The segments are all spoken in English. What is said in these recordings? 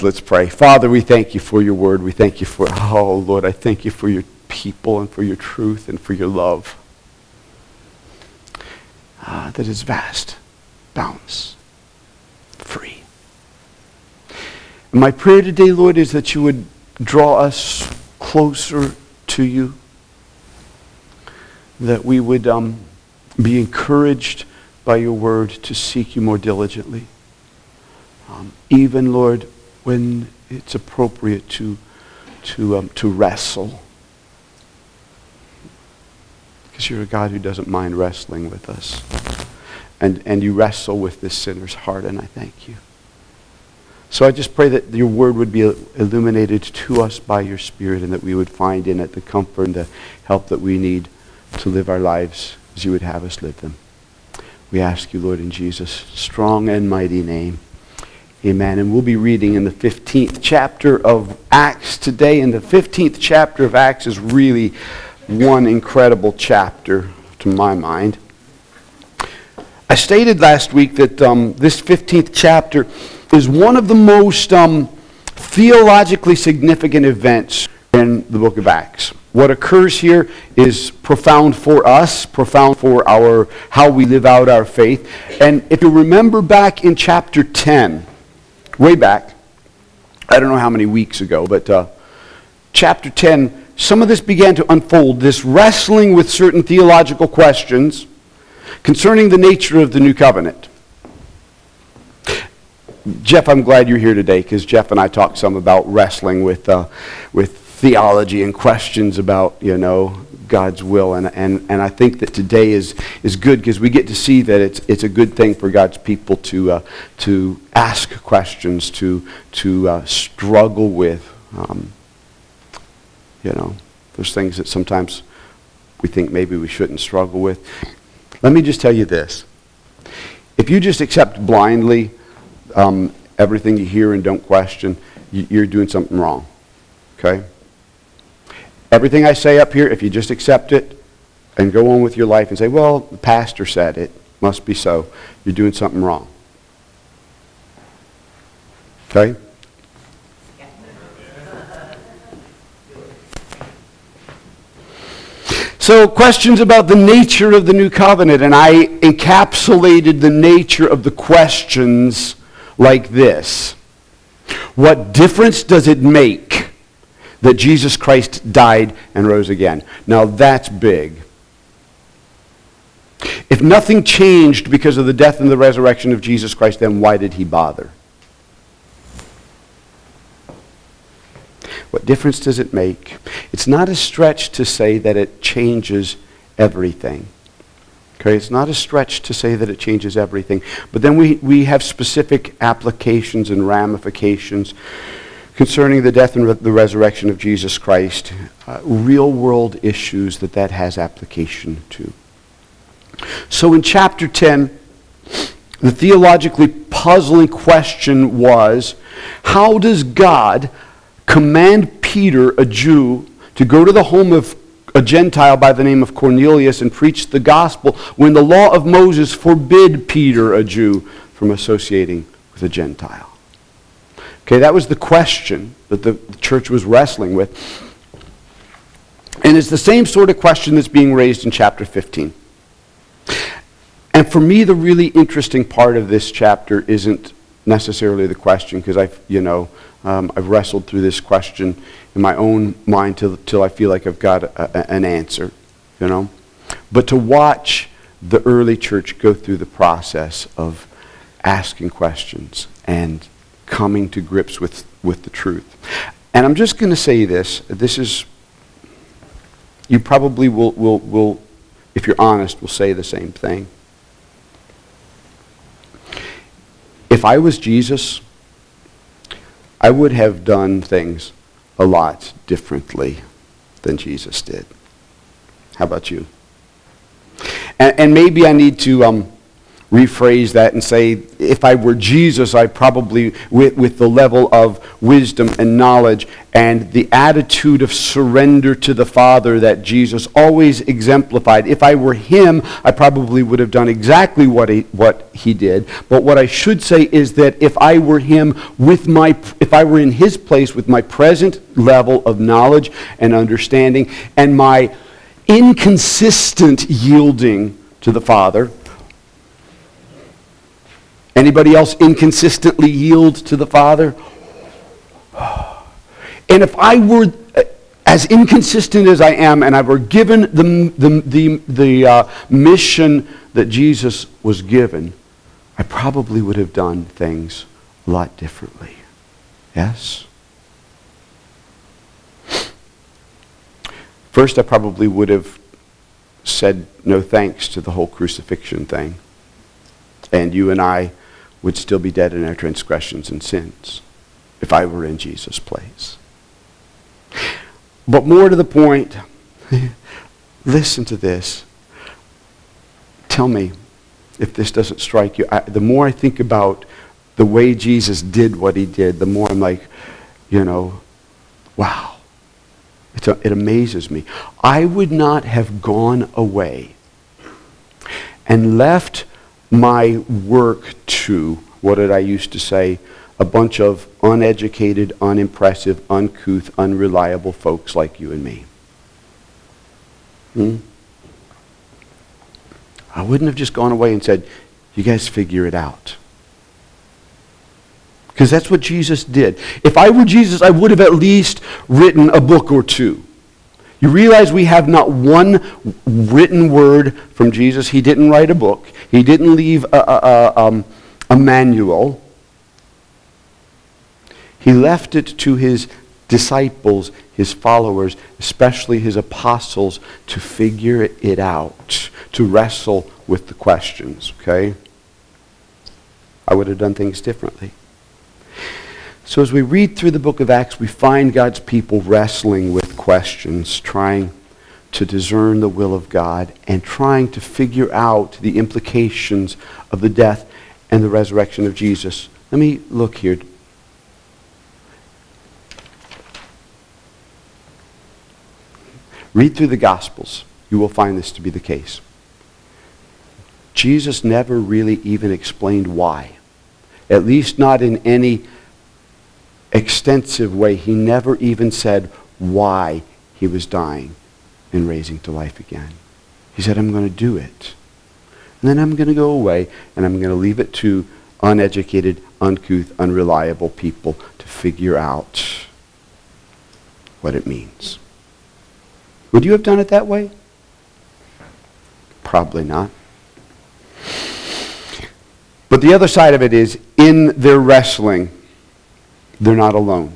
Let's pray. Father, we thank you for your word. We thank you for, oh Lord, I thank you for your people and for your truth and for your love. That is vast, boundless, free. And my prayer today, Lord, is that you would draw us closer to you, that we would be encouraged by your word to seek you more diligently. Even, Lord, when it's appropriate to wrestle. Because you're a God who doesn't mind wrestling with us. And you wrestle with this sinner's heart, and I thank you. So I just pray that your word would be illuminated to us by your Spirit, and that we would find in it the comfort and the help that we need to live our lives as you would have us live them. We ask you, Lord, in Jesus' strong and mighty name. Amen. And we'll be reading in the 15th chapter of Acts today. And the 15th chapter of Acts is really one incredible chapter to my mind. I stated last week that this 15th chapter is one of the most theologically significant events in the book of Acts. What occurs here is profound for us, profound for how we live out our faith. And if you remember back in chapter 10, way back, I don't know how many weeks ago, but chapter 10, some of this began to unfold, this wrestling with certain theological questions concerning the nature of the new covenant. Jeff, I'm glad you're here today, because Jeff and I talked some about wrestling with theology and questions about, God's will. And I think that today is good, because we get to see that it's a good thing for God's people to ask questions, to struggle with. There's things that sometimes we think maybe we shouldn't struggle with. Let me just tell you this. If you just accept blindly everything you hear and don't question, you're doing something wrong. Okay? Everything I say up here, if you just accept it and go on with your life and say, well, the pastor said it, must be so, you're doing something wrong. Okay? So, questions about the nature of the new covenant, and I encapsulated the nature of the questions like this. What difference does it make that Jesus Christ died and rose again? Now that's big. If nothing changed because of the death and the resurrection of Jesus Christ, then why did he bother? What difference does it make? It's not a stretch to say that it changes everything. Okay, it's not a stretch to say that it changes everything. But then we have specific applications and ramifications concerning the death and the resurrection of Jesus Christ, real-world issues that has application to. So in chapter 10, the theologically puzzling question was, how does God command Peter, a Jew, to go to the home of a Gentile by the name of Cornelius and preach the gospel when the law of Moses forbid Peter, a Jew, from associating with a Gentile? Okay, that was the question that the church was wrestling with. And it's the same sort of question that's being raised in chapter 15. And for me, the really interesting part of this chapter isn't necessarily the question, because I've wrestled through this question in my own mind till I feel like I've got an answer, But to watch the early church go through the process of asking questions and coming to grips with the truth. And I'm just going to say this. This is, you probably will, if you're honest, will say the same thing. If I was Jesus, I would have done things a lot differently than Jesus did. How about you? And maybe I need to rephrase that and say, if I were Jesus, I probably, with the level of wisdom and knowledge and the attitude of surrender to the Father that Jesus always exemplified, if I were him, I probably would have done exactly what he did. But what I should say is that if I were him if I were in his place with my present level of knowledge and understanding and my inconsistent yielding to the Father. Anybody else inconsistently yield to the Father? And if I were as inconsistent as I am, and I were given the mission that Jesus was given, I probably would have done things a lot differently. Yes? First, I probably would have said no thanks to the whole crucifixion thing. And you and I would still be dead in our transgressions and sins if I were in Jesus' place. But more to the point, listen to this. Tell me if this doesn't strike you. The more I think about the way Jesus did what he did, the more I'm like, wow. It amazes me. I would not have gone away and left my work to, what did I used to say, a bunch of uneducated, unimpressive, uncouth, unreliable folks like you and me. I wouldn't have just gone away and said, you guys figure it out. Because that's what Jesus did. If I were Jesus, I would have at least written a book or two. You realize we have not one written word from Jesus. He didn't write a book. He didn't leave a manual. He left it to his disciples, his followers, especially his apostles, to figure it out, to wrestle with the questions, okay? I would have done things differently. So as we read through the book of Acts, we find God's people wrestling with questions, trying to discern the will of God and trying to figure out the implications of the death and the resurrection of Jesus. Let me look here. Read through the Gospels. You will find this to be the case. Jesus never really even explained why. At least not in any extensive way. He never even said why he was dying and raising to life again. He said, I'm going to do it. And then I'm going to go away and I'm going to leave it to uneducated, uncouth, unreliable people to figure out what it means. Would you have done it that way? Probably not. But the other side of it is, in their wrestling, they're not alone.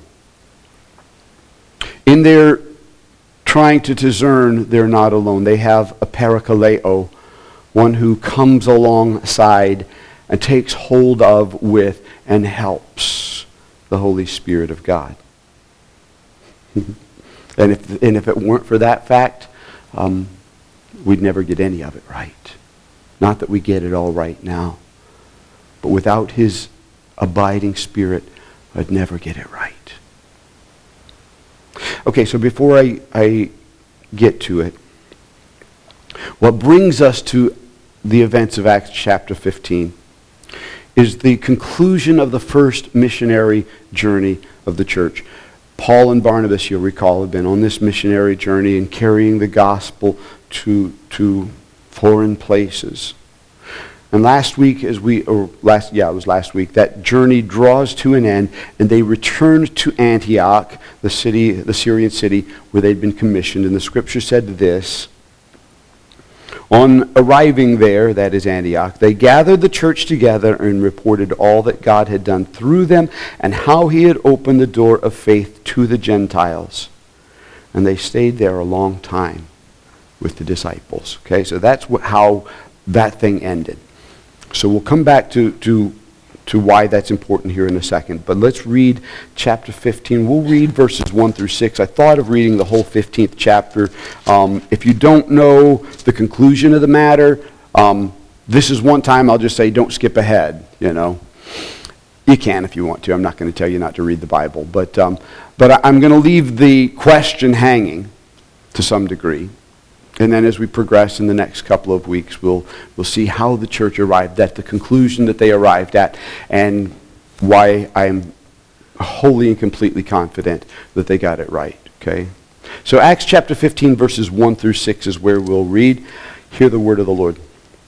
In their trying to discern, they're not alone. They have a parakaleo, one who comes alongside and takes hold of, with, and helps the Holy Spirit of God. And if it weren't for that fact, we'd never get any of it right. Not that we get it all right now. But without his abiding Spirit, I'd never get it right. Okay, so before I get to it, what brings us to the events of Acts chapter 15 is the conclusion of the first missionary journey of the church. Paul and Barnabas, you'll recall, have been on this missionary journey and carrying the gospel to foreign places. And last week, it was last week, that journey draws to an end, and they returned to Antioch, the Syrian city, where they'd been commissioned. And the scripture said this: on arriving there, that is Antioch, they gathered the church together and reported all that God had done through them and how he had opened the door of faith to the Gentiles. And they stayed there a long time with the disciples. Okay, so that's how that thing ended. So we'll come back to why that's important here in a second. But let's read chapter 15. We'll read verses 1 through 6. I thought of reading the whole 15th chapter. If you don't know the conclusion of the matter, this is one time I'll just say, don't skip ahead, you know. You can if you want to. I'm not going to tell you not to read the Bible. But I'm going to leave the question hanging to some degree. And then as we progress in the next couple of weeks, we'll see how the church arrived at the conclusion that they arrived at, and why I am wholly and completely confident that they got it right. Okay? So Acts chapter 15, verses 1 through 6 is where we'll read. Hear the word of the Lord.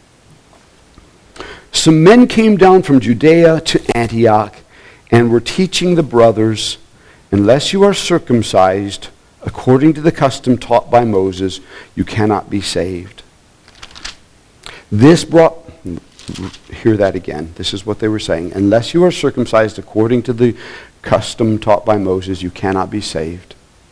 Some men came down from Judea to Antioch and were teaching the brothers, unless you are circumcised according to the custom taught by Moses, you cannot be saved. Hear that again. This is what they were saying. Unless you are circumcised according to the custom taught by Moses, you cannot be saved.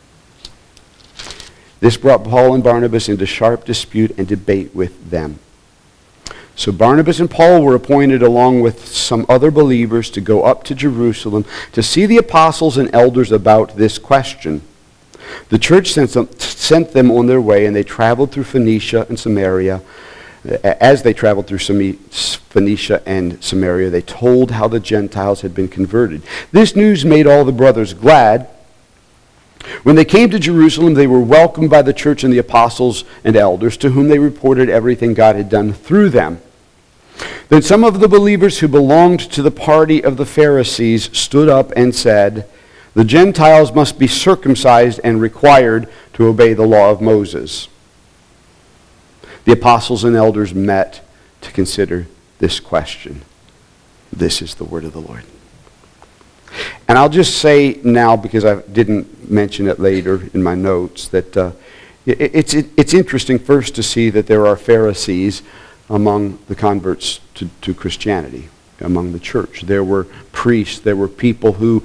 This brought Paul and Barnabas into sharp dispute and debate with them. So Barnabas and Paul were appointed along with some other believers to go up to Jerusalem to see the apostles and elders about this question. The church sent them on their way, and they traveled through Phoenicia and Samaria. As they traveled through Phoenicia and Samaria, they told how the Gentiles had been converted. This news made all the brothers glad. When they came to Jerusalem, they were welcomed by the church and the apostles and elders, to whom they reported everything God had done through them. Then some of the believers who belonged to the party of the Pharisees stood up and said, the Gentiles must be circumcised and required to obey the law of Moses. The apostles and elders met to consider this question. This is the word of the Lord. And I'll just say now, because I didn't mention it later in my notes, that it's interesting first to see that there are Pharisees among the converts to Christianity, among the church. There were priests, there were people who,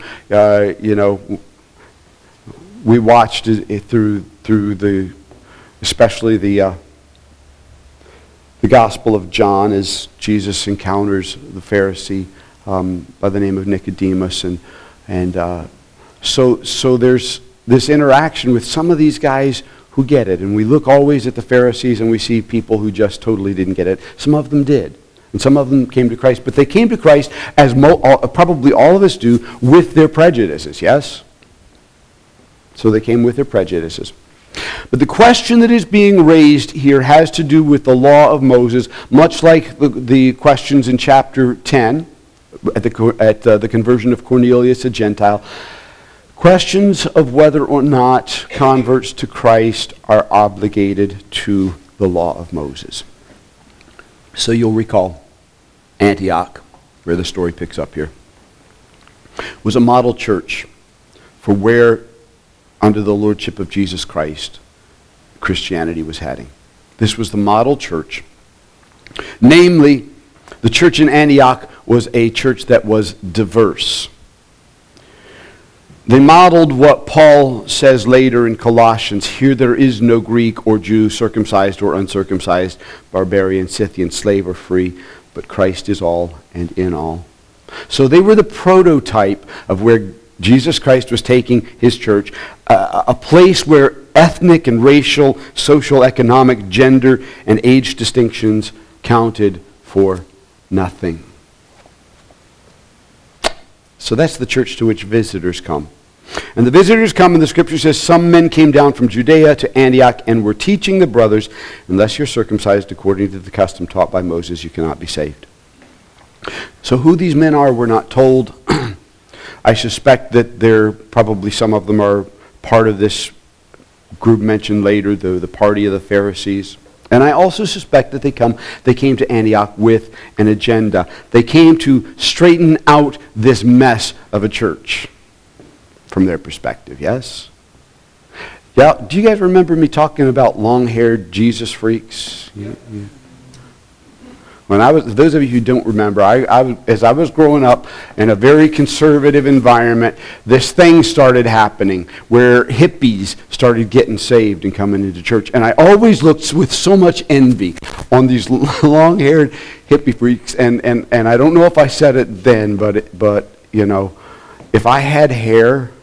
we watched through especially the Gospel of John, as Jesus encounters the Pharisee by the name of Nicodemus, and so there's this interaction with some of these guys who get it, and we look always at the Pharisees and we see people who just totally didn't get it. Some of them did, and some of them came to Christ, but they came to Christ, as probably all of us do, with their prejudices, yes? So they came with their prejudices. But the question that is being raised here has to do with the law of Moses, much like the questions in chapter 10 at the conversion of Cornelius, a Gentile. Questions of whether or not converts to Christ are obligated to the law of Moses. So you'll recall Antioch, where the story picks up here, was a model church for where, under the lordship of Jesus Christ, Christianity was heading. This was the model church. Namely, the church in Antioch was a church that was diverse. They modeled what Paul says later in Colossians. Here there is no Greek or Jew, circumcised or uncircumcised, barbarian, Scythian, slave or free, but Christ is all and in all. So they were the prototype of where Jesus Christ was taking his church, a place where ethnic and racial, social, economic, gender, and age distinctions counted for nothing. So that's the church to which visitors come. And the visitors come, and the scripture says, some men came down from Judea to Antioch and were teaching the brothers, unless you're circumcised according to the custom taught by Moses, you cannot be saved. So who these men are, we're not told. I suspect that probably some of them are part of this group mentioned later, the party of the Pharisees. And I also suspect that they came to Antioch with an agenda. They came to straighten out this mess of a church from their perspective, yes? Yeah, do you guys remember me talking about long-haired Jesus freaks? Yeah. When those of you who don't remember, as I was growing up in a very conservative environment, this thing started happening where hippies started getting saved and coming into church. And I always looked with so much envy on these long-haired hippie freaks. And I don't know if I said it then, but you know, if I had hair,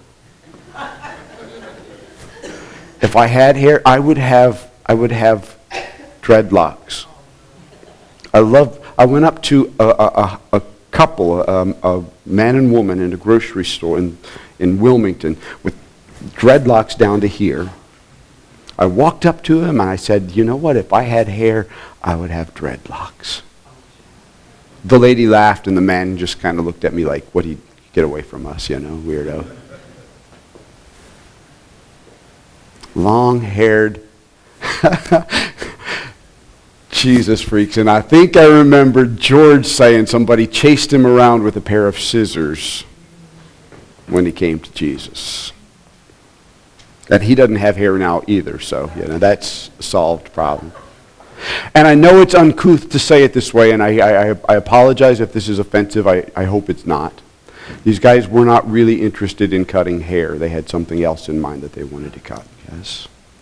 I would have dreadlocks. I went up to a couple, a man and woman in a grocery store in Wilmington with dreadlocks down to here. I walked up to him and I said, you know what, if I had hair, I would have dreadlocks. The lady laughed and the man just kind of looked at me like, what do you get away from us, weirdo. Long-haired Jesus freaks. And I think I remembered George saying somebody chased him around with a pair of scissors when he came to Jesus. And he doesn't have hair now either, so that's a solved problem. And I know it's uncouth to say it this way, and I apologize if this is offensive. I hope it's not. These guys were not really interested in cutting hair. They had something else in mind that they wanted to cut, yes.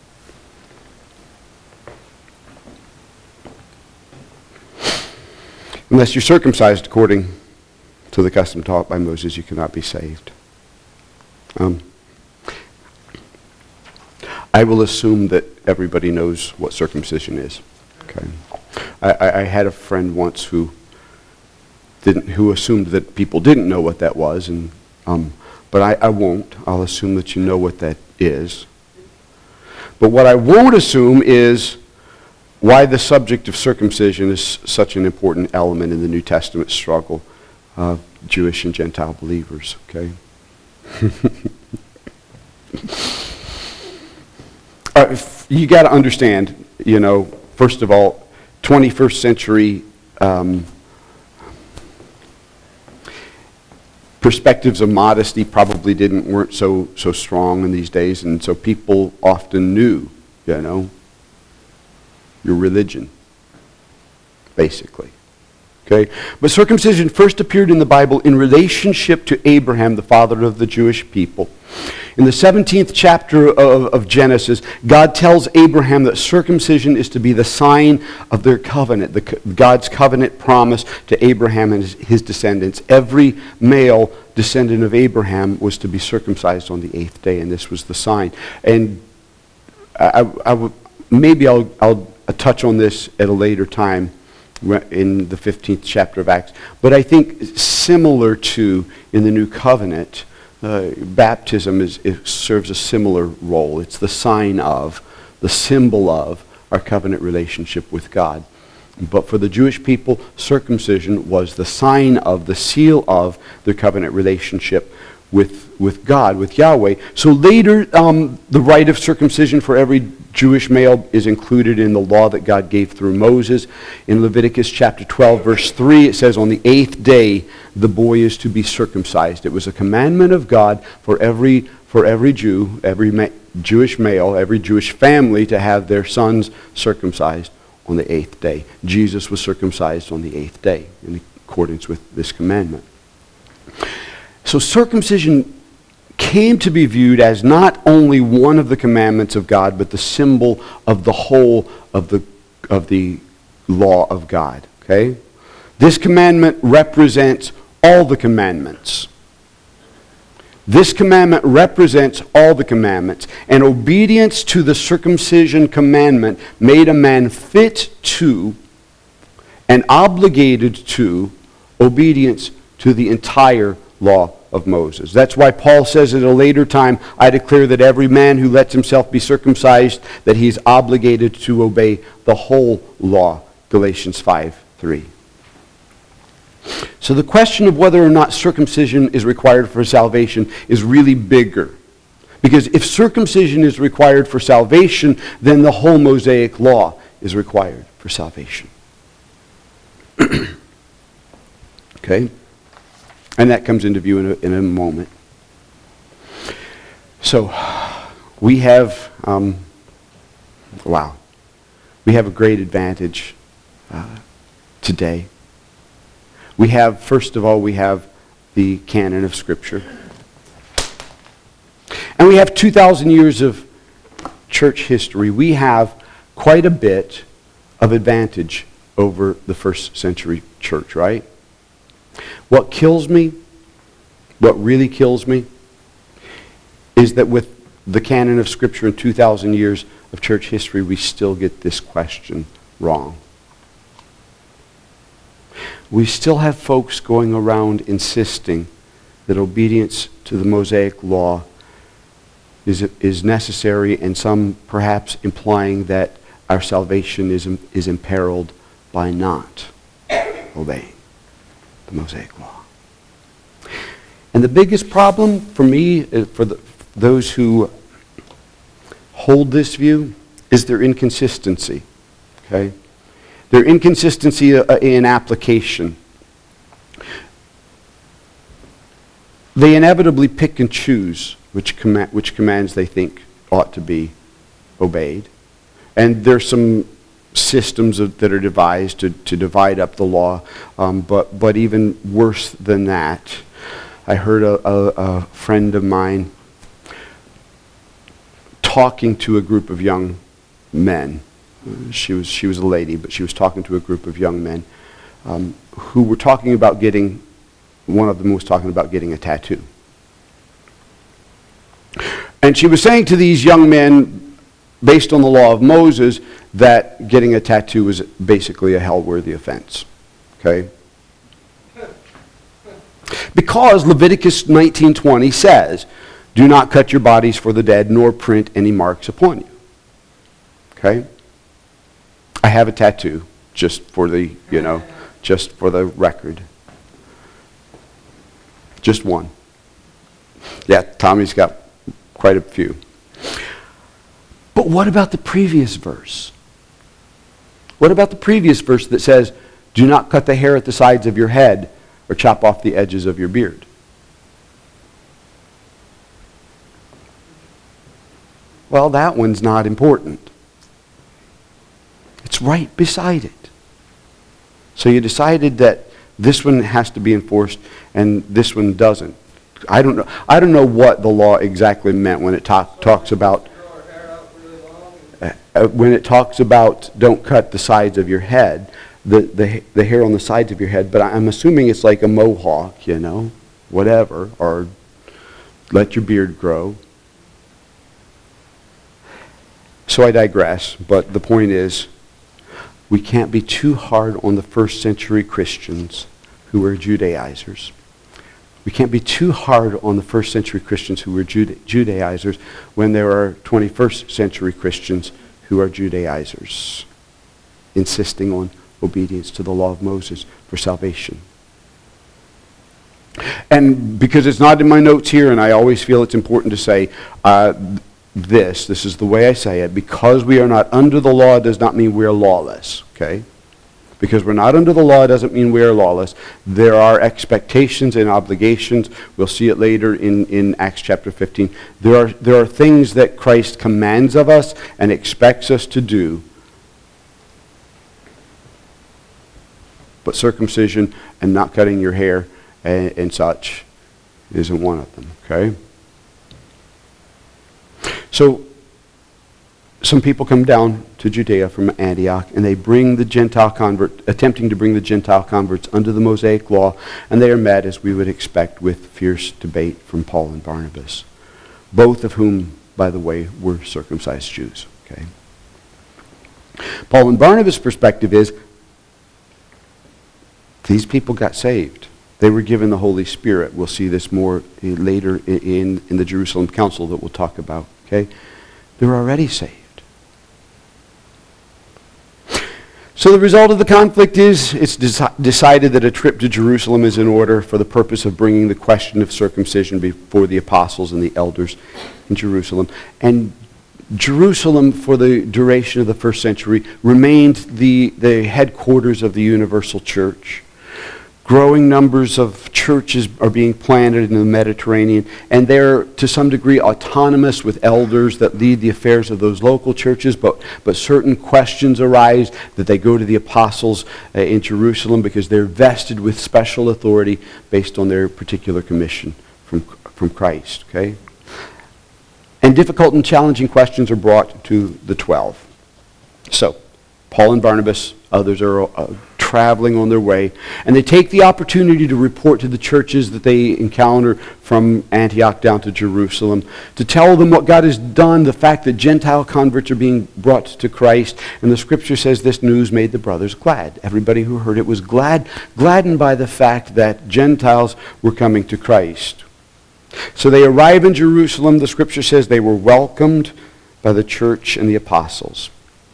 Unless you're circumcised according to the custom taught by Moses, you cannot be saved. I will assume that everybody knows what circumcision is. Okay. I had a friend once who assumed that people didn't know what that was, but I won't. I'll assume that you know what that is. But what I won't assume is why the subject of circumcision is such an important element in the New Testament struggle of Jewish and Gentile believers. Okay. You got to understand, first of all, 21st century perspectives of modesty probably weren't so strong in these days, and so people often knew, your religion, basically. Okay? But circumcision first appeared in the Bible in relationship to Abraham, the father of the Jewish people. In the 17th chapter of Genesis, God tells Abraham that circumcision is to be the sign of their covenant, God's covenant promise to Abraham and his descendants. Every male descendant of Abraham was to be circumcised on the 8th day, and this was the sign. And maybe I'll touch on this at a later time in the 15th chapter of Acts. But I think similar to in the New Covenant, baptism serves a similar role. It's the sign of, the symbol of our covenant relationship with God. But for the Jewish people, circumcision was the sign of, the seal of their covenant relationship with God, with Yahweh. So later, the rite of circumcision for every Jewish male is included in the law that God gave through Moses. In Leviticus chapter 12, verse 3, it says, on the 8th day, the boy is to be circumcised. It was a commandment of God for every Jew, every Jewish male, every Jewish family to have their sons circumcised on the 8th day. Jesus was circumcised on the 8th day in accordance with this commandment. So circumcision came to be viewed as not only one of the commandments of God, but the symbol of the whole of the law of God. Okay? This commandment represents all the commandments. This commandment represents all the commandments. And obedience to the circumcision commandment made a man fit to and obligated to obedience to the entire law of Moses. That's why Paul says at a later time, I declare that every man who lets himself be circumcised, that he's obligated to obey the whole law. Galatians 5:3. So the question of whether or not circumcision is required for salvation is really bigger. Because if circumcision is required for salvation, then the whole Mosaic law is required for salvation. Okay? And that comes into view in a moment. So, we have, we have a great advantage today. We have, first of all, we have the canon of Scripture. And we have 2,000 years of church history. We have quite a bit of advantage over the first century church, right? What kills me, what really kills me, is that with the canon of Scripture and 2,000 years of church history, we still get this question wrong. we still have folks going around insisting that obedience to the Mosaic law is necessary, and some perhaps implying that our salvation is imperiled by not obeying the Mosaic law. And the biggest problem for me, those who hold this view, is their inconsistency. Okay? Their inconsistency in application. They inevitably pick and choose which commands they think ought to be obeyed. And there's some systems that are devised to divide up the law. But even worse than that, I heard a friend of mine talking to a group of young men. She was a lady, but she was talking to a group of young men who were talking about getting, one of them was talking about getting a tattoo. And she was saying to these young men, based on the law of Moses, that getting a tattoo was basically a hell-worthy offense. Okay? Because Leviticus 19:20 says, "Do not cut your bodies for the dead, nor print any marks upon you." Okay? I have a tattoo, just for the record. Just one. Yeah, Tommy's got quite a few. But what about the previous verse? What about the previous verse that says, "Do not cut the hair at the sides of your head or chop off the edges of your beard"? Well, that one's not important. It's right beside it. So you decided that this one has to be enforced and this one doesn't. I don't know what the law exactly meant when it talks about don't cut the sides of your head, the hair on the sides of your head, but I'm assuming it's like a mohawk, whatever, or let your beard grow. So I digress, but the point is, we can't be too hard on the first century Christians who were Judaizers. We can't be too hard on the first century Christians who were Judaizers when there are 21st century Christians who are Judaizers, insisting on obedience to the law of Moses for salvation. And because it's not in my notes here, and I always feel it's important to say, this is the way I say it, because we are not under the law does not mean we are lawless, okay? Because we're not under the law doesn't mean we are lawless. There are expectations and obligations. We'll see it later in Acts chapter 15. There are things that Christ commands of us and expects us to do. But circumcision and not cutting your hair and such isn't one of them, okay? So, some people come down to Judea from Antioch, and they bring the Gentile attempting to bring the Gentile converts under the Mosaic law, and they are met, as we would expect, with fierce debate from Paul and Barnabas, both of whom, by the way, were circumcised Jews. Okay? Paul and Barnabas' perspective is, these people got saved. They were given the Holy Spirit. We'll see this more later in the Jerusalem Council that we'll talk about. Okay? They're already saved. So the result of the conflict is it's decided that a trip to Jerusalem is in order for the purpose of bringing the question of circumcision before the apostles and the elders in Jerusalem. And Jerusalem, for the duration of the first century, remained the headquarters of the universal church. Growing numbers of churches are being planted in the Mediterranean, and they're to some degree autonomous with elders that lead the affairs of those local churches, but certain questions arise that they go to the apostles in Jerusalem because they're vested with special authority based on their particular commission from Christ. Okay? And difficult and challenging questions are brought to the 12. So, Paul and Barnabas, others are traveling on their way. And they take the opportunity to report to the churches that they encounter from Antioch down to Jerusalem, to tell them what God has done, the fact that Gentile converts are being brought to Christ. And the scripture says this news made the brothers glad. Everybody who heard it was gladdened by the fact that Gentiles were coming to Christ. So they arrive in Jerusalem. The scripture says they were welcomed by the church and the apostles.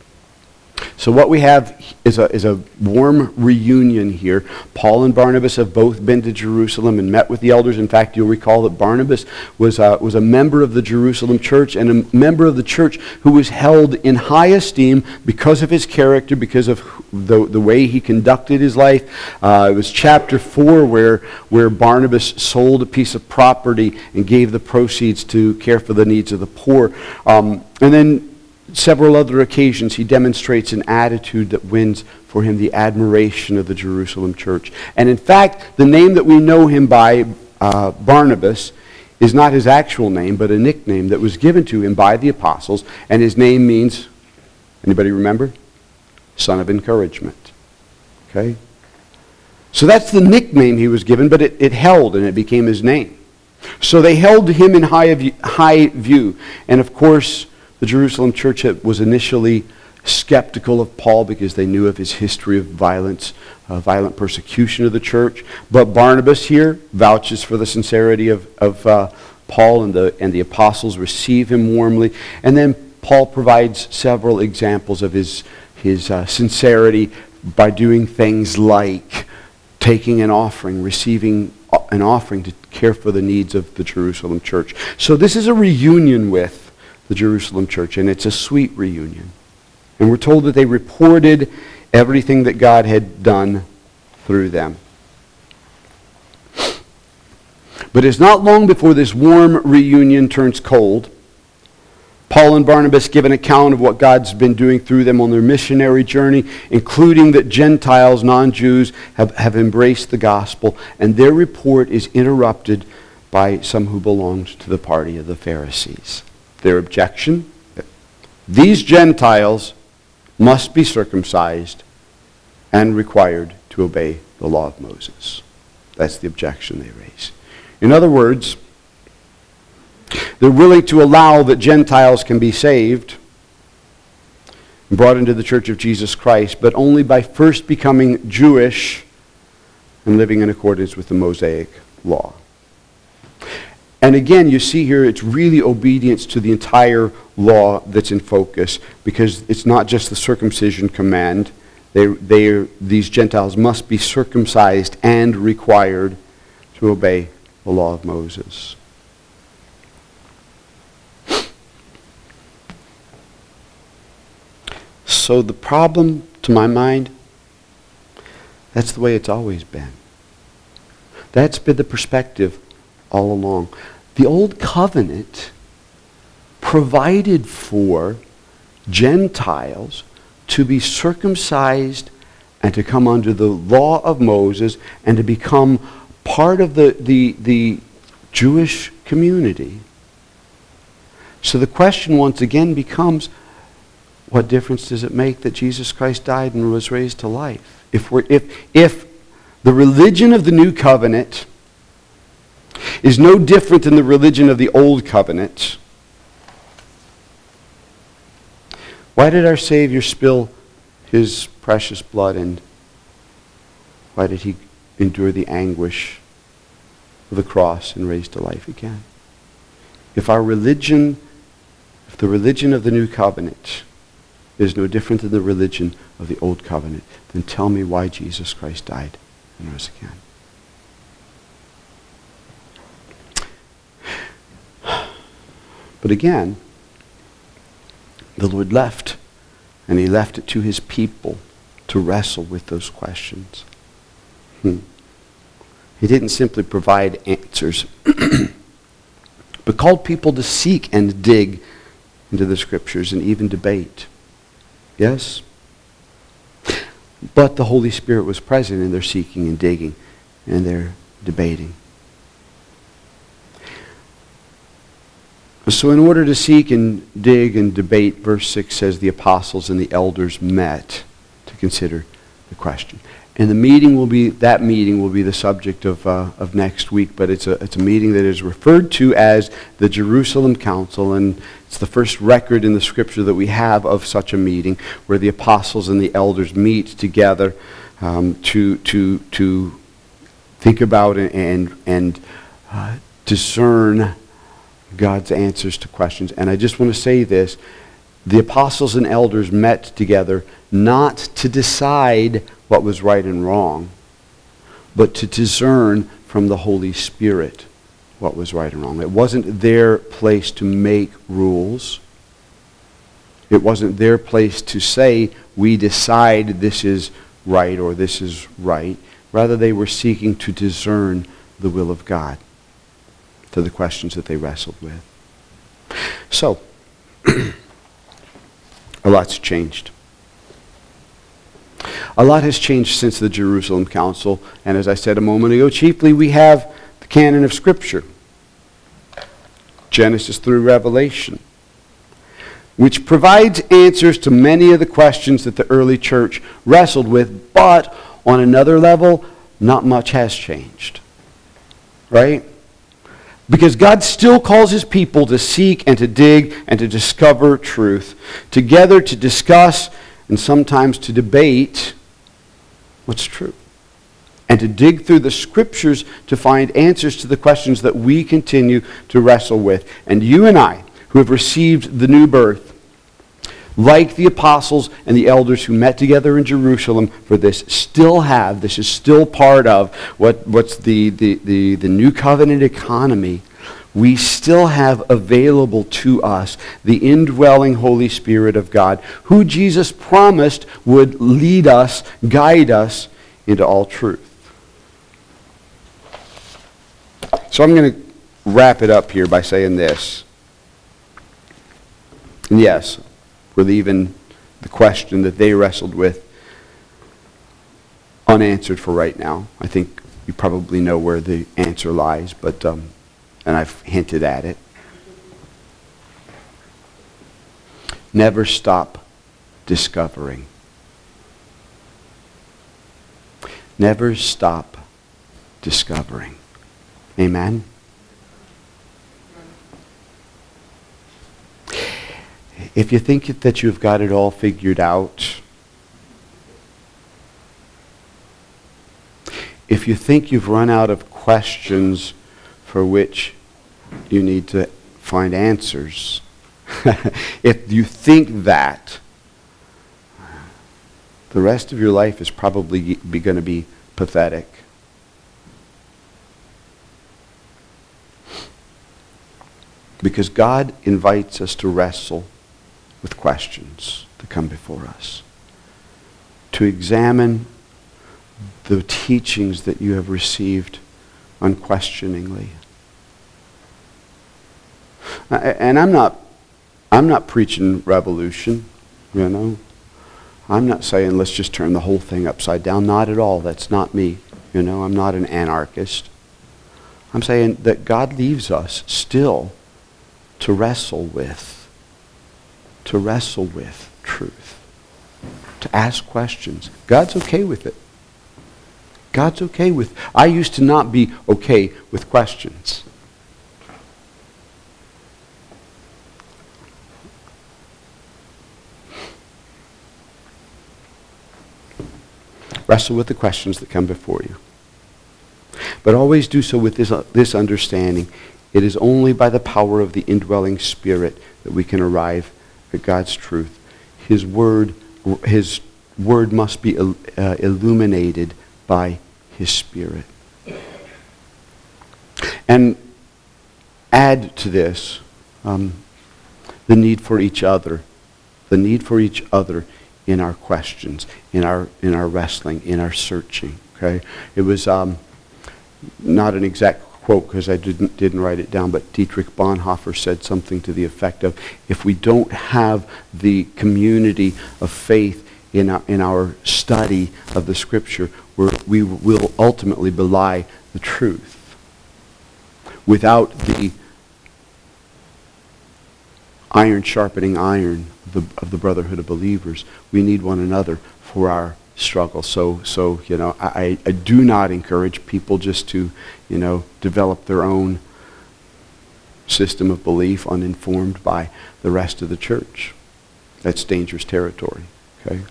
So what we have is a warm reunion here. Paul and Barnabas have both been to Jerusalem and met with the elders. In fact, you'll recall that Barnabas was a member of the Jerusalem church, and a member of the church who was held in high esteem because of his character, because of the way he conducted his life. It was chapter 4 where Barnabas sold a piece of property and gave the proceeds to care for the needs of the poor. And then several other occasions, he demonstrates an attitude that wins for him the admiration of the Jerusalem church. And in fact, the name that we know him by, Barnabas, is not his actual name, but a nickname that was given to him by the apostles. And his name means, anybody remember? Son of encouragement. Okay? So that's the nickname he was given, but it held and it became his name. So they held him in high view. And of course, the Jerusalem church was initially skeptical of Paul because they knew of his history of violent persecution of the church. But Barnabas here vouches for the sincerity of Paul, and the apostles receive him warmly. And then Paul provides several examples of his sincerity by doing things like taking an offering, receiving an offering to care for the needs of the Jerusalem church. So this is a reunion with the Jerusalem church, and it's a sweet reunion. And we're told that they reported everything that God had done through them. But it's not long before this warm reunion turns cold. Paul and Barnabas give an account of what God's been doing through them on their missionary journey, including that Gentiles, non-Jews, have embraced the gospel, and their report is interrupted by some who belonged to the party of the Pharisees. Their objection: these Gentiles must be circumcised and required to obey the law of Moses. That's the objection they raise. In other words, they're willing to allow that Gentiles can be saved and brought into the church of Jesus Christ, but only by first becoming Jewish and living in accordance with the Mosaic law. And again, you see here, it's really obedience to the entire law that's in focus, because it's not just the circumcision command. These Gentiles must be circumcised and required to obey the law of Moses. So the problem, to my mind, that's the way it's always been. That's been the perspective all along. The old covenant provided for Gentiles to be circumcised and to come under the law of Moses and to become part of the Jewish community. So the question once again becomes, what difference does it make that Jesus Christ died and was raised to life? If the religion of the new covenant is no different than the religion of the old covenant, why did our Savior spill his precious blood, and why did he endure the anguish of the cross and raise to life again? If the religion of the new covenant is no different than the religion of the old covenant, then tell me why Jesus Christ died and rose again. But again, the Lord left, and he left it to his people to wrestle with those questions. He didn't simply provide answers, but called people to seek and dig into the scriptures and even debate. Yes? But the Holy Spirit was present in their seeking and digging and their debating. So in order to seek and dig and debate, verse 6 says the apostles and the elders met to consider the question. And that meeting will be the subject of next week, but it's a meeting that is referred to as the Jerusalem Council, and it's the first record in the Scripture that we have of such a meeting, where the apostles and the elders meet together to think about and discern God's answers to questions. And I just want to say this: the apostles and elders met together not to decide what was right and wrong, but to discern from the Holy Spirit what was right and wrong. It wasn't their place to make rules. It wasn't their place to say, we decide this is right or this is right. Rather, they were seeking to discern the will of God to the questions that they wrestled with. So, a lot's changed. A lot has changed since the Jerusalem Council, and as I said a moment ago, chiefly we have the canon of Scripture, Genesis through Revelation, which provides answers to many of the questions that the early church wrestled with, but on another level, not much has changed. Right? Because God still calls his people to seek and to dig and to discover truth, together to discuss and sometimes to debate what's true, and to dig through the Scriptures to find answers to the questions that we continue to wrestle with. And you and I, who have received the new birth, like the apostles and the elders who met together in Jerusalem for this, this is still part of what's the new covenant economy. We still have available to us the indwelling Holy Spirit of God, who Jesus promised would lead us, guide us into all truth. So I'm going to wrap it up here by saying this. And yes, we're leaving the question that they wrestled with unanswered for right now. I think you probably know where the answer lies, but and I've hinted at it. Never stop discovering. Never stop discovering. Amen? If you think that you've got it all figured out, if you think you've run out of questions for which you need to find answers, if you think that, the rest of your life is probably going to be pathetic. Because God invites us to wrestle with questions that come before us, to examine the teachings that you have received unquestioningly. And I'm not preaching revolution, you know. I'm not saying let's just turn the whole thing upside down. Not at all. That's not me. You know, I'm not an anarchist. I'm saying that God leaves us still to wrestle with truth, to ask questions. God's okay with it. God's okay with. I used to not be okay with questions. Wrestle with the questions that come before you. But always do so with this understanding. It is only by the power of the indwelling Spirit that we can arrive at God's truth. His word must be illuminated by His Spirit. And add to this the need for each other. The need for each other in our questions, in our wrestling, in our searching. Okay, it was not an exact quote because I didn't write it down, but Dietrich Bonhoeffer said something to the effect of, if we don't have the community of faith in our study of the Scripture, we will ultimately belie the truth. Without the iron sharpening iron of the brotherhood of believers, we need one another for our struggle. So I do not encourage people just to, develop their own system of belief uninformed by the rest of the church. That's dangerous territory, okay?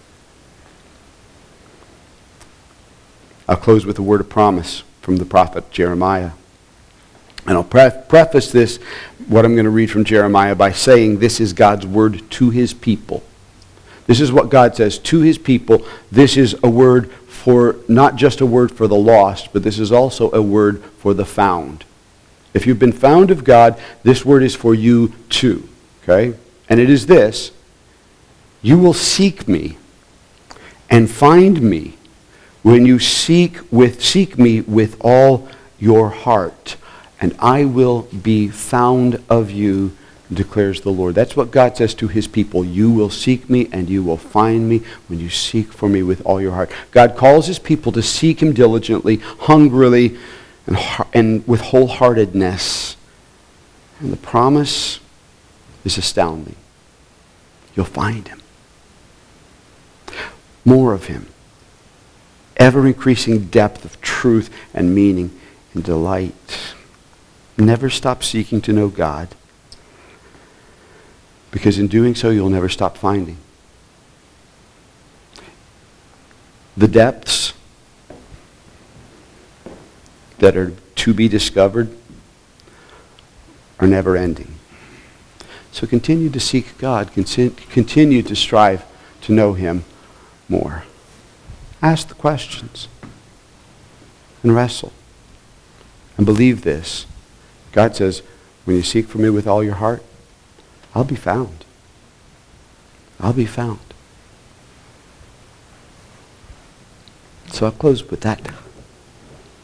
I'll close with a word of promise from the prophet Jeremiah. And I'll preface this, what I'm going to read from Jeremiah, by saying this is God's word to his people. This is what God says to his people. This is a word for, not just a word for the lost, but this is also a word for the found. If you've been found of God, this word is for you too. Okay? And it is this: you will seek me and find me when you seek me with all your heart, and I will be found of you, declares the Lord. That's what God says to his people. You will seek me and you will find me when you seek for me with all your heart. God calls his people to seek him diligently, hungrily, and with wholeheartedness. And the promise is astounding. You'll find him. More of him. Ever-increasing depth of truth and meaning and delight. Never stop seeking to know God, because in doing so, you'll never stop finding. The depths that are to be discovered are never ending. So continue to seek God. Continue to strive to know him more. Ask the questions and wrestle. And believe this. God says, when you seek for me with all your heart, I'll be found. I'll be found. So I'll close with that.